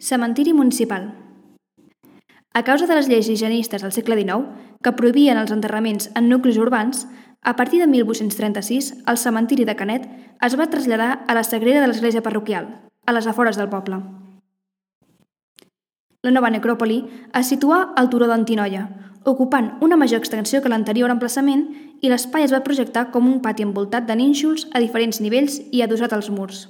Cementiri municipal. A causa de les lleis higienistes del segle XIX, que prohibien els enterraments en nuclis urbans, a partir de 1836 el cementiri de Canet es va traslladar a la sagrera de l'església parroquial, a les afores del poble. La nova necròpoli es situa al turó d'Antinoia, ocupant una major extensió que l'anterior emplaçament, i l'espai es va projectar com un pati envoltat de nínxols a diferents nivells i adossat als murs.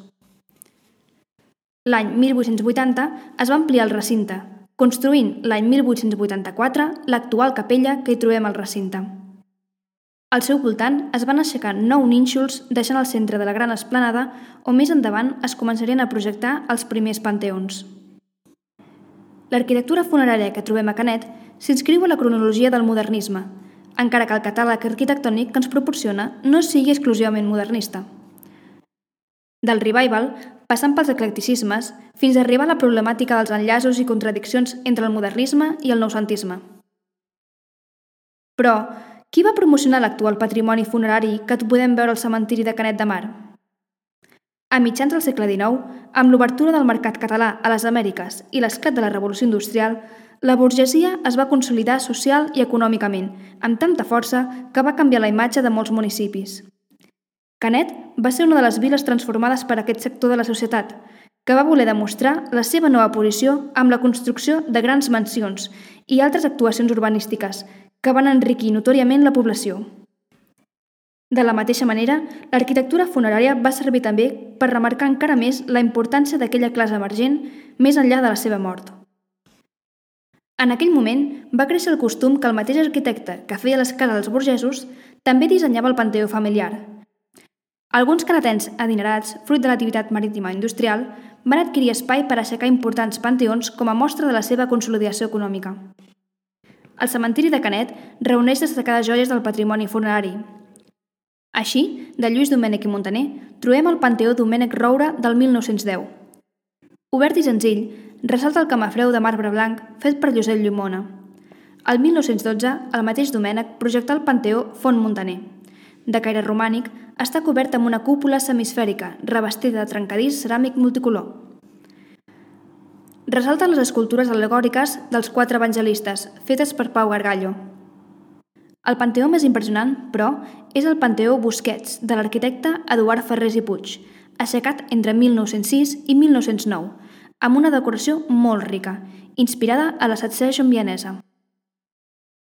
L'any 1880 es va ampliar el recinte, construint l'any 1884 l'actual capella que hi trobem al recinte. Al seu voltant es van aixecar 9 nínxols deixant el centre de la gran esplanada on més endavant es començarien a projectar els primers panteons. L'arquitectura funerària que trobem a Canet s'inscriu a la cronologia del modernisme, encara que el catàleg arquitectònic que ens proporciona no sigui exclusivament modernista. Del revival, passant pels eclecticismes, fins a arribar a la problemàtica dels enllaços i contradiccions entre el modernisme i el noucentisme. Però, qui va promocionar l'actual patrimoni funerari que podem veure al cementiri de Canet de Mar? A mitjans del segle XIX, amb l'obertura del mercat català a les Amèriques i l'esclat de la Revolució Industrial, la burgesia es va consolidar social i econòmicament, amb tanta força que va canviar la imatge de molts municipis. Canet va ser una de les viles transformades per aquest sector de la societat, que va voler demostrar la seva nova posició amb la construcció de grans mansions i altres actuacions urbanístiques que van enriquir notòriament la població. De la mateixa manera, l'arquitectura funerària va servir també per remarcar encara més la importància d'aquella classe emergent més enllà de la seva mort. En aquell moment va créixer el costum que el mateix arquitecte que feia les cases als burgesos també dissenyava el panteó familiar. Alguns canetens adinerats, fruit de l'activitat marítima industrial, van adquirir espai per aixecar importants panteons com a mostra de la seva consolidació econòmica. El cementiri de Canet reuneix destacades joies del patrimoni funerari. Així, de Lluís Domènech i Montaner, trobem el Panteó Domènech Roure del 1910. Obert i senzill, ressalta el camafreu de marbre blanc fet per Josep Llimona. El 1912, el mateix Domènech projectà el Panteó Font Montaner. De caire romànic, està cobert amb una cúpula semisfèrica, revestida de trencadís ceràmic multicolor. Ressalten les escultures al·legòriques dels 4 evangelistes, fetes per Pau Gargallo. El panteó més impressionant, però, és el Panteó Busquets, de l'arquitecte Eduard Ferrés i Puig, aixecat entre 1906 i 1909, amb una decoració molt rica, inspirada a la Sacsejon vienesa.